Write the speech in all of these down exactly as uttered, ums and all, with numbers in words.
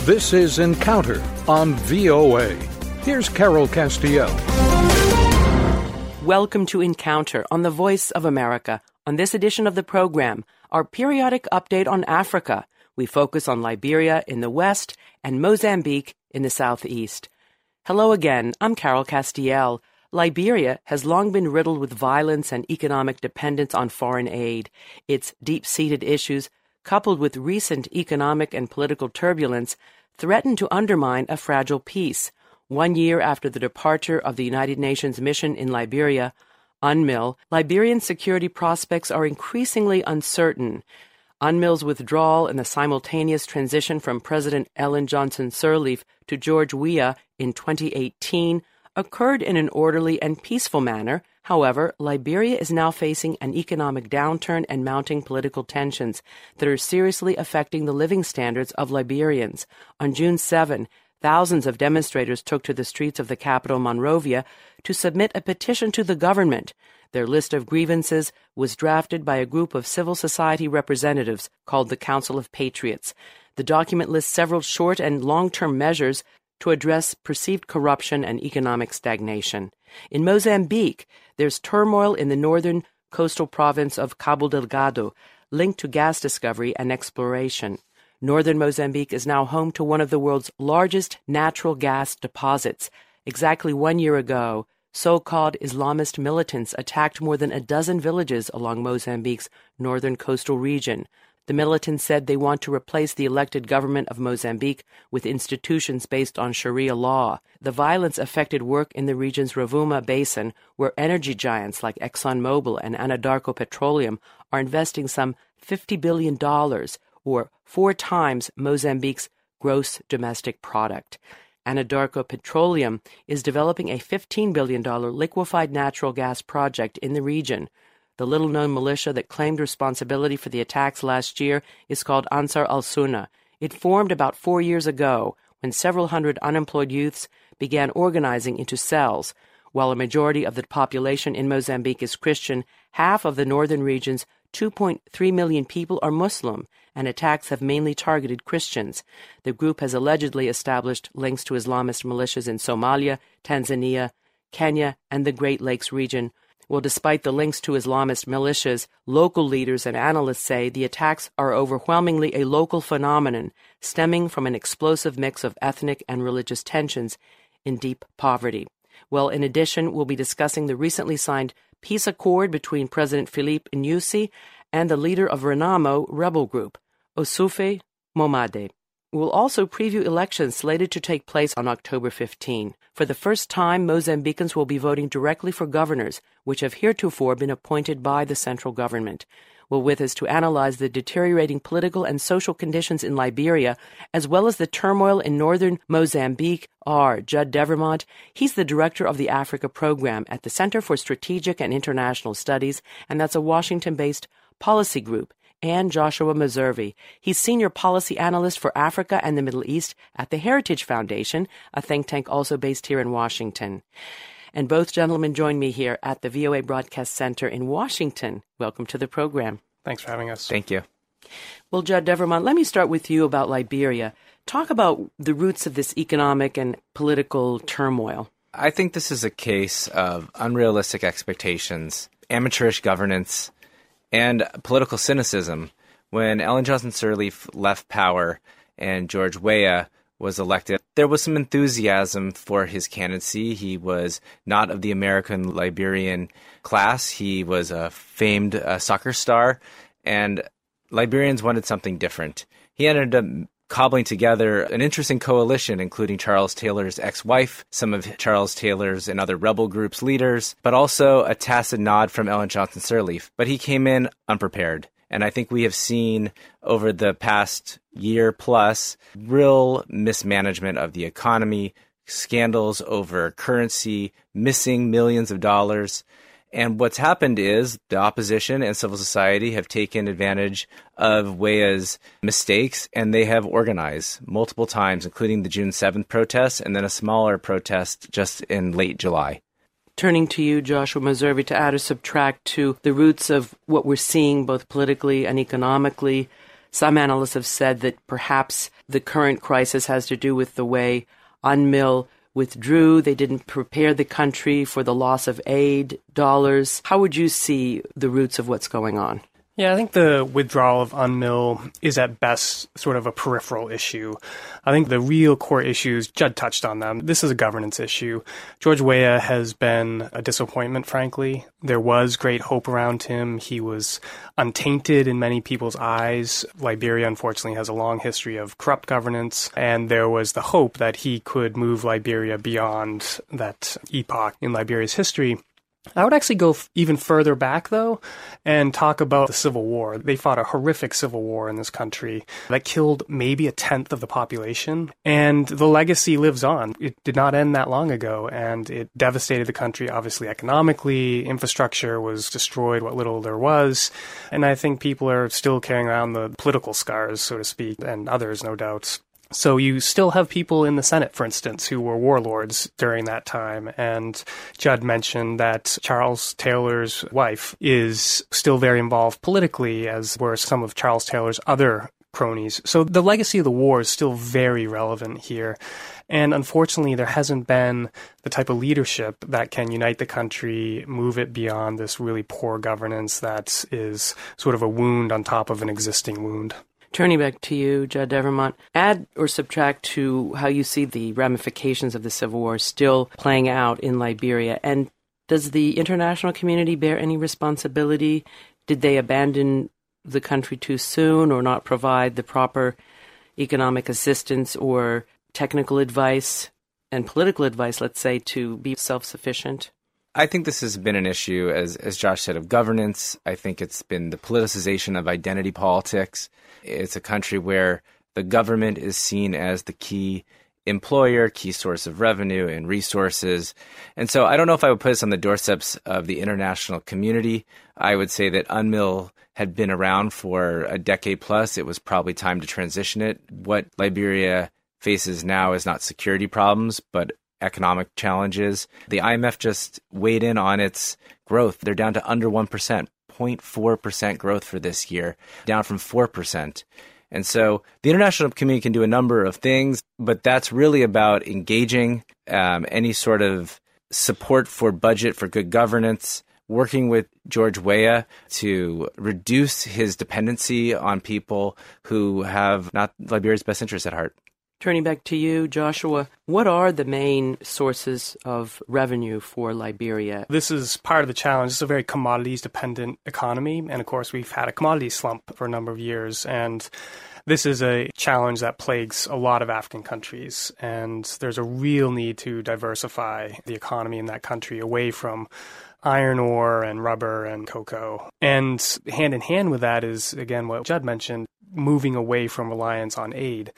This is Encounter on V O A. Here's Carol Castiel. Welcome to Encounter on the Voice of America. On this edition of the program, our periodic update on Africa. We focus on Liberia in the west and Mozambique in the southeast. Hello again, I'm Carol Castiel. Liberia has long been riddled with violence and economic dependence on foreign aid. Its deep-seated issues, coupled with recent economic and political turbulence, threaten to undermine a fragile peace. One year after the departure of the United Nations mission in Liberia, UNMIL, Liberian security prospects are increasingly uncertain. UNMIL's withdrawal and the simultaneous transition from President Ellen Johnson Sirleaf to George Weah in twenty eighteen occurred in an orderly and peaceful manner. However, Liberia is now facing an economic downturn and mounting political tensions that are seriously affecting the living standards of Liberians. On June seventh, thousands of demonstrators took to the streets of the capital, Monrovia, to submit a petition to the government. Their list of grievances was drafted by a group of civil society representatives called the Council of Patriots. The document lists several short and long-term measures to address perceived corruption and economic stagnation. In Mozambique, there's turmoil in the northern coastal province of Cabo Delgado, linked to gas discovery and exploration. Northern Mozambique is now home to one of the world's largest natural gas deposits. Exactly one year ago, so-called Islamist militants attacked more than a dozen villages along Mozambique's northern coastal region. The militants said they want to replace the elected government of Mozambique with institutions based on Sharia law. The violence affected work in the region's Rovuma Basin, where energy giants like ExxonMobil and Anadarko Petroleum are investing some fifty billion dollars, or four times Mozambique's gross domestic product. Anadarko Petroleum is developing a fifteen billion dollars liquefied natural gas project in the region. The little-known militia that claimed responsibility for the attacks last year is called Ansar al-Sunna. It formed about four years ago when several hundred unemployed youths began organizing into cells. While a majority of the population in Mozambique is Christian, half of the northern region's two point three million people are Muslim, and attacks have mainly targeted Christians. The group has allegedly established links to Islamist militias in Somalia, Tanzania, Kenya, and the Great Lakes region. Well, despite the links to Islamist militias, local leaders and analysts say the attacks are overwhelmingly a local phenomenon stemming from an explosive mix of ethnic and religious tensions in deep poverty. Well, in addition, we'll be discussing the recently signed peace accord between President Philippe Nyusi and the leader of Renamo rebel group, Osufe Momade. We'll also preview elections slated to take place on October fifteenth. For the first time, Mozambicans will be voting directly for governors, which have heretofore been appointed by the central government. Well, with us to analyze the deteriorating political and social conditions in Liberia, as well as the turmoil in northern Mozambique, are Judd Devermont. He's the director of the Africa program at the Center for Strategic and International Studies, and that's a Washington-based policy group. And Joshua Meservey. He's senior policy analyst for Africa and the Middle East at the Heritage Foundation, a think tank also based here in Washington. And both gentlemen join me here at the V O A Broadcast Center in Washington. Welcome to the program. Thanks for having us. Thank you. Well, Judd Devermont, let me start with you about Liberia. Talk about the roots of this economic and political turmoil. I think this is a case of unrealistic expectations, amateurish governance, and political cynicism. When Ellen Johnson Sirleaf left power and George Weah was elected, there was some enthusiasm for his candidacy. He was not of the American Liberian class. He was a famed uh, soccer star, and Liberians wanted something different. He ended up cobbling together an interesting coalition, including Charles Taylor's ex-wife, some of Charles Taylor's and other rebel groups' leaders, but also a tacit nod from Ellen Johnson Sirleaf. But he came in unprepared. And I think we have seen over the past year plus real mismanagement of the economy, scandals over currency, missing millions of dollars. And what's happened is the opposition and civil society have taken advantage of Weah's mistakes, and they have organized multiple times, including the June seventh protests and then a smaller protest just in late July. Turning to you, Joshua Meservey, to add or subtract to the roots of what we're seeing both politically and economically, Some analysts have said that perhaps the current crisis has to do with the way UNMIL withdrew. They didn't prepare the country for the loss of aid dollars. How would you see the roots of what's going on? Yeah, I think the withdrawal of UNMIL is at best sort of a peripheral issue. I think the real core issues, Judd touched on them. This is a governance issue. George Weah has been a disappointment, frankly. There was great hope around him. He was untainted in many people's eyes. Liberia, unfortunately, has a long history of corrupt governance, and there was the hope that he could move Liberia beyond that epoch in Liberia's history. I would actually go f- even further back, though, and talk about the Civil War. They fought a horrific civil war in this country that killed maybe a tenth of the population, and the legacy lives on. It did not end that long ago, and it devastated the country, obviously, economically. Infrastructure was destroyed, what little there was, and I think people are still carrying around the political scars, so to speak, and others, no doubt. So you still have people in the Senate, for instance, who were warlords during that time. And Judd mentioned that Charles Taylor's wife is still very involved politically, as were some of Charles Taylor's other cronies. So the legacy of the war is still very relevant here. And unfortunately, there hasn't been the type of leadership that can unite the country, move it beyond this really poor governance that is sort of a wound on top of an existing wound. Turning back to you, Judd Devermont, add or subtract to how you see the ramifications of the Civil War still playing out in Liberia. And does the international community bear any responsibility? Did they abandon the country too soon or not provide the proper economic assistance or technical advice and political advice, let's say, to be self-sufficient? I think this has been an issue, as as Josh said, of governance. I think it's been the politicization of identity politics. It's a country where the government is seen as the key employer, key source of revenue and resources. And so I don't know if I would put this on the doorsteps of the international community. I would say that UNMIL had been around for a decade plus. It was probably time to transition it. What Liberia faces now is not security problems, but economic challenges. The I M F just weighed in on its growth. They're down to under one percent, zero point four percent growth for this year, down from four percent. And so the international community can do a number of things, but that's really about engaging um, any sort of support for budget for good governance, working with George Weah to reduce his dependency on people who have not Liberia's best interests at heart. Turning back to you, Joshua, what are the main sources of revenue for Liberia? This is part of the challenge. It's a very commodities-dependent economy, and of course we've had a commodity slump for a number of years, and this is a challenge that plagues a lot of African countries, and there's a real need to diversify the economy in that country away from iron ore and rubber and cocoa. And hand in hand with that is, again, what Judd mentioned, moving away from reliance on aid.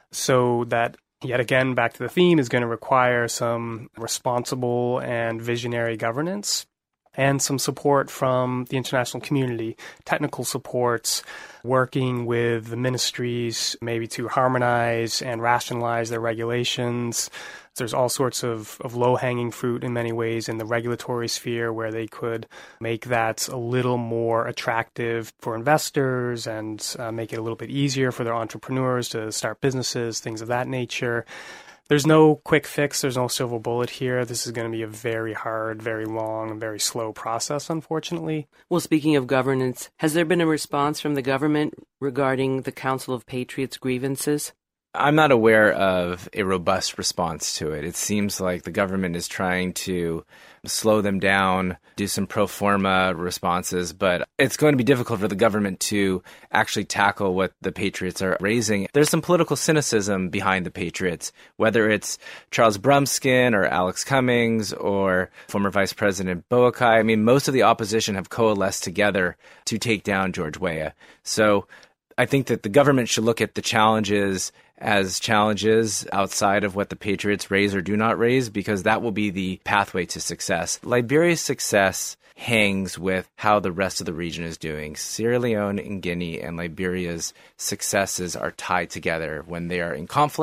So that, yet again, back to the theme, is going to require some responsible and visionary governance and some support from the international community, technical supports, working with the ministries maybe to harmonize and rationalize their regulations. There's all sorts of, of low-hanging fruit in many ways in the regulatory sphere where they could make that a little more attractive for investors and uh, make it a little bit easier for their entrepreneurs to start businesses, things of that nature. There's no quick fix. There's no silver bullet here. This is going to be a very hard, very long, and very slow process, unfortunately. Well, speaking of governance, has there been a response from the government regarding the Council of Patriots' grievances? I'm not aware of a robust response to it. It seems like the government is trying to slow them down, do some pro forma responses, but it's going to be difficult for the government to actually tackle what the Patriots are raising. There's some political cynicism behind the Patriots, whether it's Charles Brumskin or Alex Cummings or former Vice President Boakai. I mean, most of the opposition have coalesced together to take down George Weah. So I think that the government should look at the challenges as challenges outside of what the Patriots raise or do not raise, because that will be the pathway to success. Liberia's success hangs with how the rest of the region is doing. Sierra Leone and Guinea and Liberia's successes are tied together. When they are in conflict,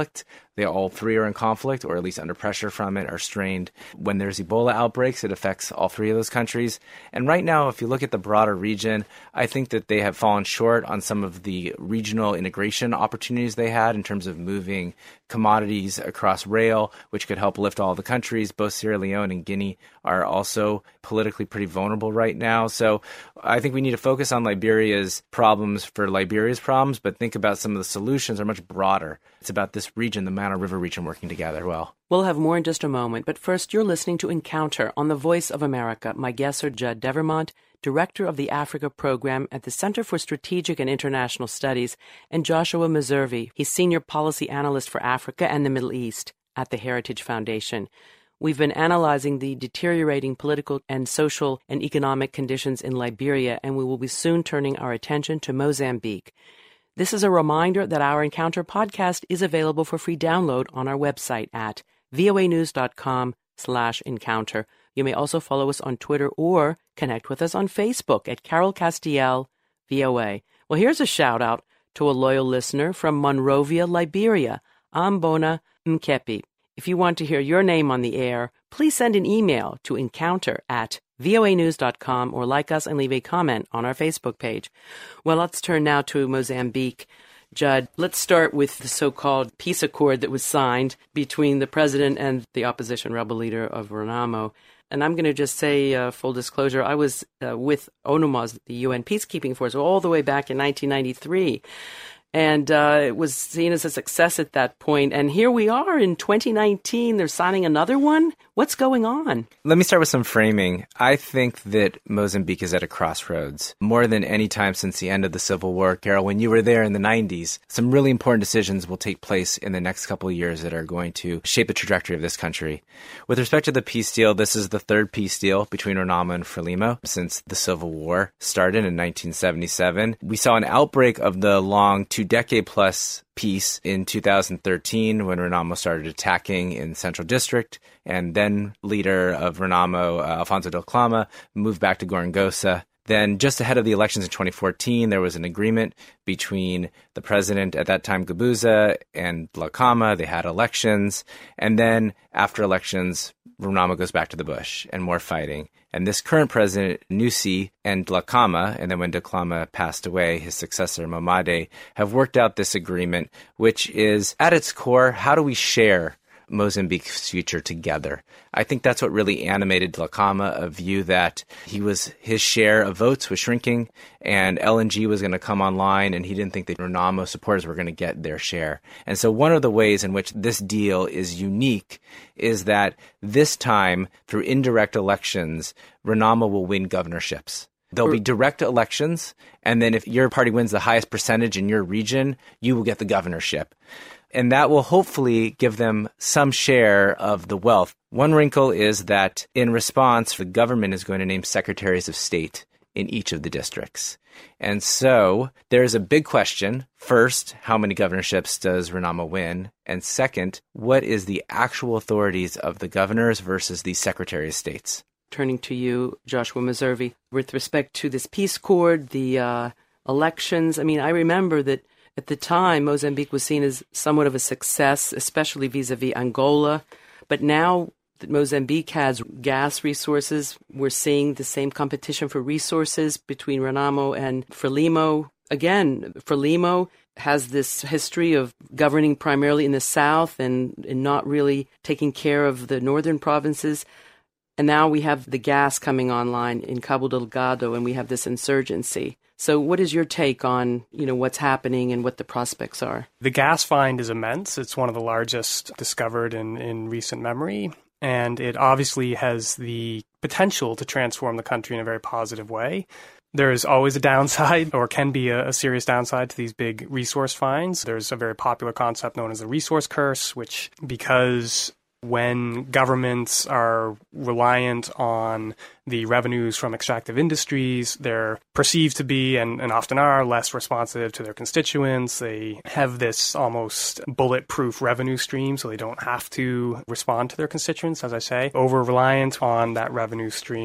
They all three are in conflict, or at least under pressure from it, are strained. When there's Ebola outbreaks, it affects all three of those countries. And right now, if you look at the broader region, I think that they have fallen short on some of the regional integration opportunities they had in terms of moving commodities across rail, which could help lift all the countries. Both Sierra Leone and Guinea are also politically pretty vulnerable right now. So I think we need to focus on Liberia's problems for Liberia's problems, but think about some of the solutions are much broader. It's about this region, the Mana River region, working together well. We'll have more in just a moment, but first you're listening to Encounter on the Voice of America. My guests are Judd Devermont, Director of the Africa Program at the Center for Strategic and International Studies, and Joshua Meservey. He's Senior Policy Analyst for Africa and the Middle East at the Heritage Foundation. We've been analyzing the deteriorating political and social and economic conditions in Liberia, and we will be soon turning our attention to Mozambique. This is a reminder that our Encounter podcast is available for free download on our website at voanews.com slash encounter. You may also follow us on Twitter or connect with us on Facebook at Carol Castiel, V O A. Well, here's a shout out to a loyal listener from Monrovia, Liberia, Ambona Mkepi. If you want to hear your name on the air, please send an email to encounter at voanews dot com or like us and leave a comment on our Facebook page. Well, let's turn now to Mozambique. Judd, let's start with the so-called peace accord that was signed between the president and the opposition rebel leader of Renamo. And I'm going to just say, uh, full disclosure, I was uh, with UNUMAS, the U N peacekeeping force, all the way back in nineteen ninety-three. And uh, it was seen as a success at that point. And here we are in twenty nineteen. They're signing another one. What's going on? Let me start with some framing. I think that Mozambique is at a crossroads. More than any time since the end of the Civil War, Carol, when you were there in the nineties, some really important decisions will take place in the next couple of years that are going to shape the trajectory of this country. With respect to the peace deal, this is the third peace deal between Renamo and Frelimo since the Civil War started in nineteen seventy-seven. We saw an outbreak of the long two-decade-plus peace in two thousand thirteen when Renamo started attacking in Central District, and then leader of Renamo, uh, Alfonso Dhlakama, moved back to Gorongosa. Then just ahead of the elections in twenty fourteen, there was an agreement between the president at that time, Guebuza, and Dhlakama. They had elections. And then after elections, Renamo goes back to the bush and more fighting. And this current president, Nyusi, and Dhlakama, and then when Dhlakama passed away, his successor, Mamade, have worked out this agreement, which is, at its core, how do we share Mozambique's future together? I think that's what really animated Dhlakama, a view that he was his share of votes was shrinking and L N G was going to come online, and he didn't think that Renamo supporters were going to get their share. And so one of the ways in which this deal is unique is that this time, through indirect elections, Renamo will win governorships. There'll be direct elections, and then if your party wins the highest percentage in your region, you will get the governorship. And that will hopefully give them some share of the wealth. One wrinkle is that in response, the government is going to name secretaries of state in each of the districts. And so there's a big question. First, how many governorships does Renamo win? And second, what is the actual authorities of the governors versus the secretary of states? Turning to you, Joshua Meservey, with respect to this peace accord, the uh, elections, I mean, I remember that at the time, Mozambique was seen as somewhat of a success, especially vis-a-vis Angola. But now that Mozambique has gas resources, we're seeing the same competition for resources between Renamo and Frelimo. Again, Frelimo has this history of governing primarily in the south and, and not really taking care of the northern provinces. And now we have the gas coming online in Cabo Delgado, and we have this insurgency. So what is your take on, you know, what's happening and what the prospects are? The gas find is immense. It's one of the largest discovered in, in recent memory. And it obviously has the potential to transform the country in a very positive way. There is always a downside, or can be a, a serious downside, to these big resource finds. There's a very popular concept known as the resource curse, which, because when governments are reliant on the revenues from extractive industries, they're perceived to be, and, and often are, less responsive to their constituents. They have this almost bulletproof revenue stream, so they don't have to respond to their constituents, as I say, over-reliant on that revenue stream.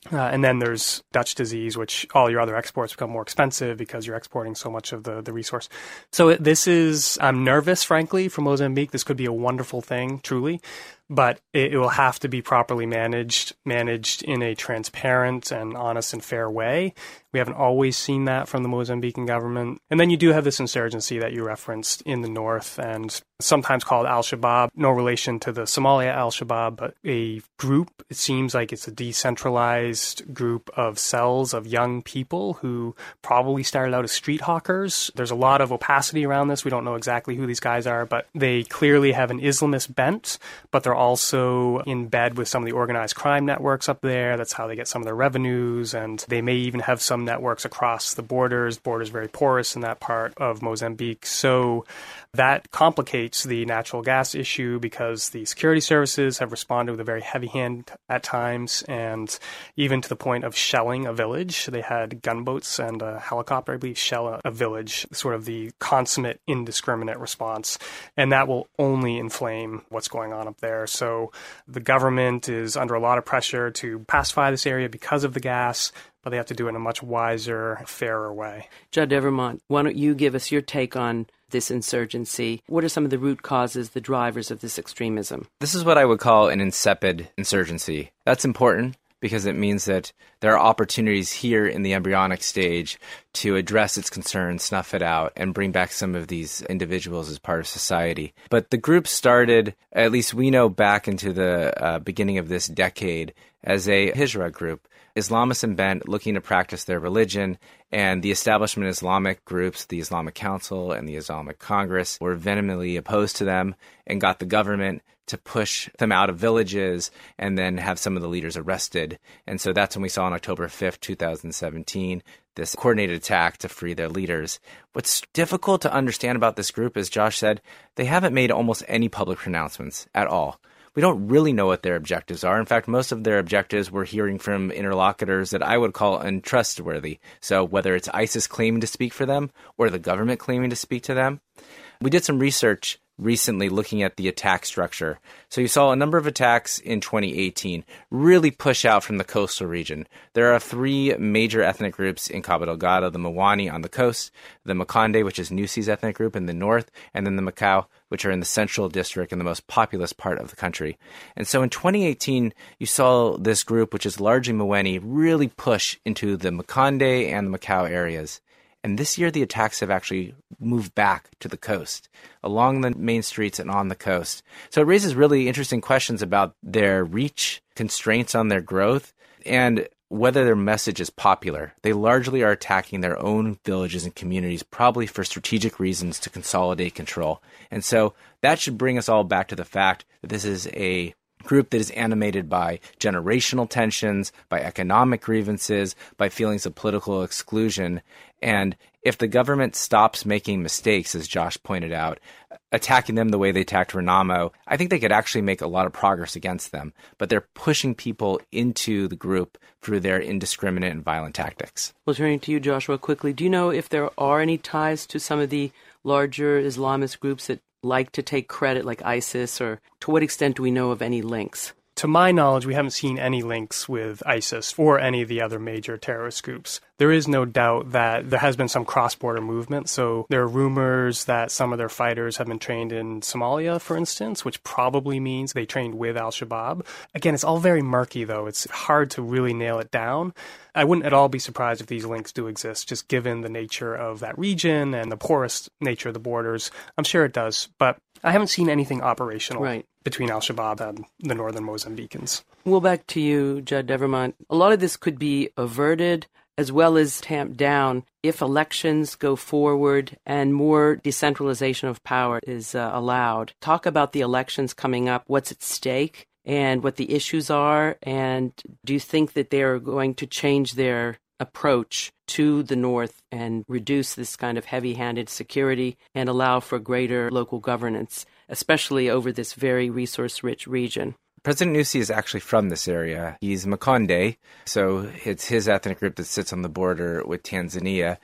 Uh, and then there's Dutch disease, which all your other exports become more expensive because you're exporting so much of the, the resource. So it, this is, I'm nervous, frankly, for Mozambique. This could be a wonderful thing, truly. But it, it will have to be properly managed, managed in a transparent and honest and fair way. We haven't always seen that from the Mozambican government. And then you do have this insurgency that you referenced in the north, and sometimes called Al-Shabaab. No relation to the Somalia Al-Shabaab, but a group. It seems like it's a decentralized group of cells of young people who probably started out as street hawkers. There's a lot of opacity around this. We don't know exactly who these guys are, but they clearly have an Islamist bent, but they're also in bed with some of the organized crime networks up there. That's how they get some of their revenues, and they may even have some networks across the borders. Borders very porous in that part of Mozambique. So that complicates the natural gas issue because the security services have responded with a very heavy hand at times, and even to the point of shelling a village. They had gunboats and a helicopter, I believe, shell a, a village, sort of the consummate indiscriminate response. And that will only inflame what's going on up there. So the government is under a lot of pressure to pacify this area because of the gas, but they have to do it in a much wiser, fairer way. Judd Evermont, why don't you give us your take on this insurgency? What are some of the root causes, the drivers of this extremism? This is what I would call an insipid insurgency. That's important because it means that there are opportunities here in the embryonic stage to address its concerns, snuff it out, and bring back some of these individuals as part of society. But the group started, at least we know, back into the uh, beginning of this decade as a Hijra group, Islamists in bent looking to practice their religion, and the establishment Islamic groups, the Islamic Council and the Islamic Congress, were vehemently opposed to them and got the government to push them out of villages and then have some of the leaders arrested. And so that's when we saw on October fifth, twenty seventeen, this coordinated attack to free their leaders. What's difficult to understand about this group, as Josh said, they haven't made almost any public pronouncements at all. We don't really know what their objectives are. In fact, most of their objectives we're hearing from interlocutors that I would call untrustworthy. So whether it's ISIS claiming to speak for them or the government claiming to speak to them. We did some research recently looking at the attack structure. So you saw a number of attacks in twenty eighteen really push out from the coastal region. There are three major ethnic groups in Cabo Delgado: the Mwani on the coast, the Makonde, which is Nusi's ethnic group in the north, and then the Macau, which are in the central district and the most populous part of the country. And so in twenty eighteen, you saw this group, which is largely Mweni, really push into the Makonde and the Macau areas. And this year, the attacks have actually moved back to the coast, along the main streets and on the coast. So it raises really interesting questions about their reach, constraints on their growth, and whether their message is popular. They largely are attacking their own villages and communities, probably for strategic reasons to consolidate control. And so that should bring us all back to the fact that this is a group that is animated by generational tensions, by economic grievances, by feelings of political exclusion. And if the government stops making mistakes, as Josh pointed out, attacking them the way they attacked Renamo, I think they could actually make a lot of progress against them. But they're pushing people into the group through their indiscriminate and violent tactics. Well, turning to you, Joshua, quickly, do you know if there are any ties to some of the larger Islamist groups that like to take credit, like ISIS, or to what extent do we know of any links? To my knowledge, we haven't seen any links with ISIS or any of the other major terrorist groups. There is no doubt that there has been some cross-border movement. So there are rumors that some of their fighters have been trained in Somalia, for instance, which probably means they trained with Al-Shabaab. Again, it's all very murky, though. It's hard to really nail it down. I wouldn't at all be surprised if these links do exist, just given the nature of that region and the porous nature of the borders. I'm sure it does, but I haven't seen anything operational right. between Al-Shabaab and the northern Mozambicans. Well, back to you, Judd Evermont. A lot of this could be averted as well as tamped down if elections go forward and more decentralization of power is uh, allowed. Talk about the elections coming up, what's at stake, and what the issues are, and do you think that they are going to change their approach to the North and reduce this kind of heavy-handed security and allow for greater local governance, especially over this very resource-rich region? President Nyusi is actually from this area. He's Makonde, so it's his ethnic group that sits on the border with Tanzania.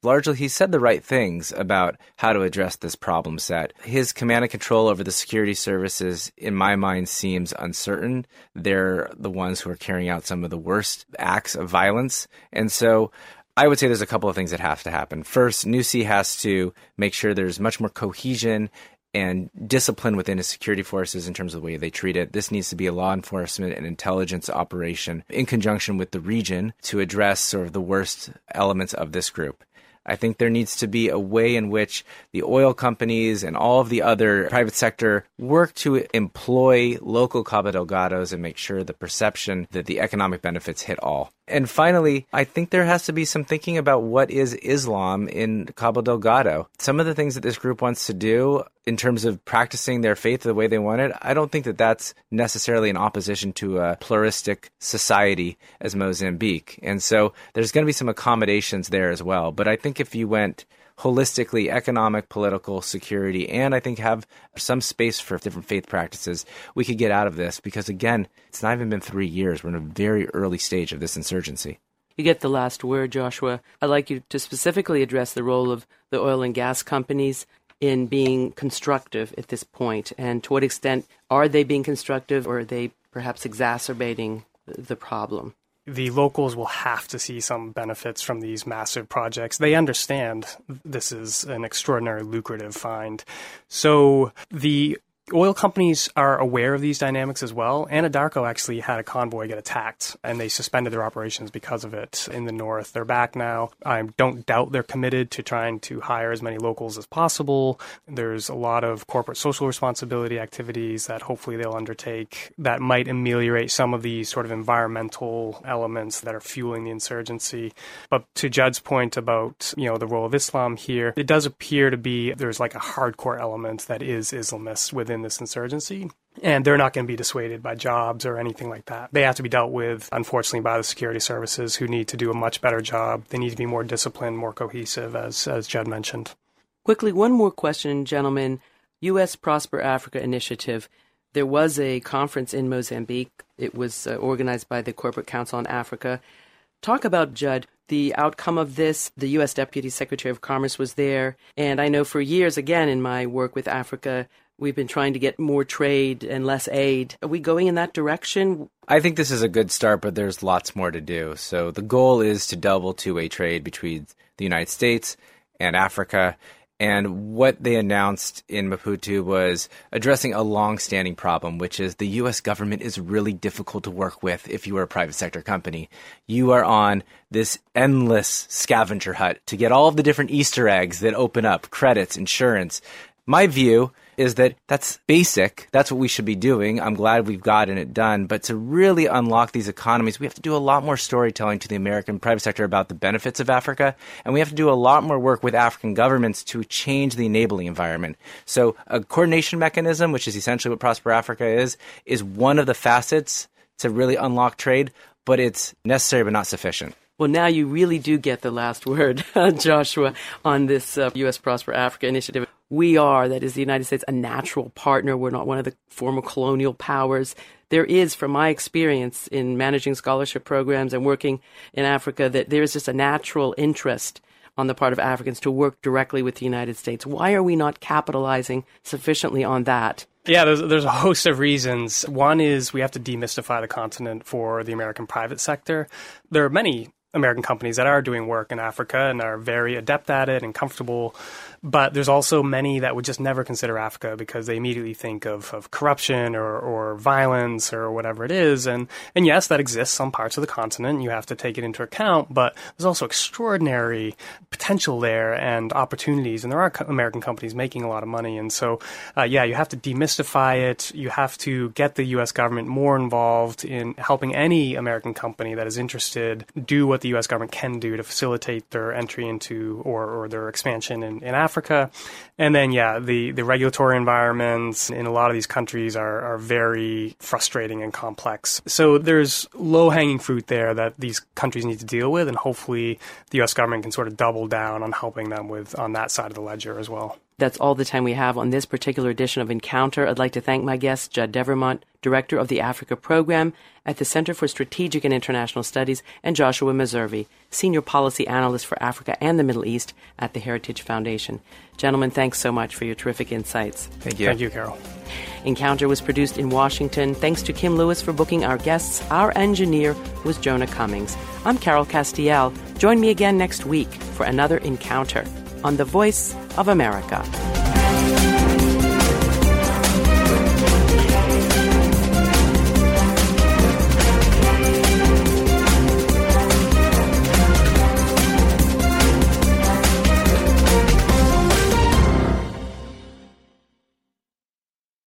largely he said the right things about how to address this problem set. His command and control over the security services, in my mind, seems uncertain. They're the ones who are carrying out some of the worst acts of violence. And so I would say there's a couple of things that have to happen. First, Nussi has to make sure there's much more cohesion and discipline within his security forces in terms of the way they treat it. This needs to be a law enforcement and intelligence operation in conjunction with the region to address sort of the worst elements of this group. I think there needs to be a way in which the oil companies and all of the other private sector work to employ local Cabo Delgados and make sure the perception that the economic benefits hit all. And finally, I think there has to be some thinking about what is Islam in Cabo Delgado. Some of the things that this group wants to do in terms of practicing their faith the way they want it, I don't think that that's necessarily in opposition to a pluralistic society as Mozambique. And so there's going to be some accommodations there as well. But I think if you went holistically, economic, political, security, and I think have some space for different faith practices, we could get out of this because, again, it's not even been three years. We're in a very early stage of this insurgency. You get the last word, Joshua. I'd like you to specifically address the role of the oil and gas companies in being constructive at this point, and to what extent are they being constructive, or are they perhaps exacerbating the problem? The locals will have to see some benefits from these massive projects. They understand this is an extraordinarily lucrative find. So the oil companies are aware of these dynamics as well. Anadarko actually had a convoy get attacked, and they suspended their operations because of it in the north. They're back now. I don't doubt they're committed to trying to hire as many locals as possible. There's a lot of corporate social responsibility activities that hopefully they'll undertake that might ameliorate some of the sort of environmental elements that are fueling the insurgency. But to Judd's point about, you know, the role of Islam here, it does appear to be there's like a hardcore element that is Islamist within this insurgency, and they're not going to be dissuaded by jobs or anything like that. They have to be dealt with, unfortunately, by the security services, who need to do a much better job. They need to be more disciplined, more cohesive, as as Judd mentioned. Quickly, one more question, gentlemen. U S Prosper Africa Initiative. There was a conference in Mozambique. It was uh, organized by the Corporate Council on Africa. Talk about, Judd, the outcome of this. The U S Deputy Secretary of Commerce was there, and I know for years, again, in my work with Africa, we've been trying to get more trade and less aid. Are we going in that direction? I think this is a good start, but there's lots more to do. So the goal is to double two-way trade between the United States and Africa. And what they announced in Maputo was addressing a long-standing problem, which is the U S government is really difficult to work with if you are a private sector company. You are on this endless scavenger hunt to get all of the different Easter eggs that open up, credits, insurance. My view is that that's basic. That's what we should be doing. I'm glad we've gotten it done. But to really unlock these economies, we have to do a lot more storytelling to the American private sector about the benefits of Africa. And we have to do a lot more work with African governments to change the enabling environment. So a coordination mechanism, which is essentially what Prosper Africa is, is one of the facets to really unlock trade, but it's necessary but not sufficient. Well, now you really do get the last word, Joshua, on this uh, U S Prosper Africa Initiative. We are, that is the United States, a natural partner. We're not one of the former colonial powers. There is, from my experience in managing scholarship programs and working in Africa, that there is just a natural interest on the part of Africans to work directly with the United States. Why are we not capitalizing sufficiently on that? Yeah, there's, there's a host of reasons. One is we have to demystify the continent for the American private sector. There are many American companies that are doing work in Africa and are very adept at it and comfortable. But there's also many that would just never consider Africa because they immediately think of, of corruption or, or violence or whatever it is. And, and yes, that exists some parts of the continent. You have to take it into account. But there's also extraordinary potential there and opportunities. And there are co- American companies making a lot of money. And so, uh, yeah, you have to demystify it. You have to get the U S government more involved in helping any American company that is interested do what the U S government can do to facilitate their entry into or, or their expansion in, in Africa. Africa. And then, yeah, the, the regulatory environments in a lot of these countries are, are very frustrating and complex. So there's low-hanging fruit there that these countries need to deal with, and hopefully the U S government can sort of double down on helping them with on that side of the ledger as well. That's all the time we have on this particular edition of Encounter. I'd like to thank my guests, Judd Devermont, Director of the Africa Program at the Center for Strategic and International Studies, and Joshua Meservey, Senior Policy Analyst for Africa and the Middle East at the Heritage Foundation. Gentlemen, thanks so much for your terrific insights. Thank you. Thank you, Carol. Encounter was produced in Washington. Thanks to Kim Lewis for booking our guests. Our engineer was Jonah Cummings. I'm Carol Castiel. Join me again next week for another Encounter on The Voice of America.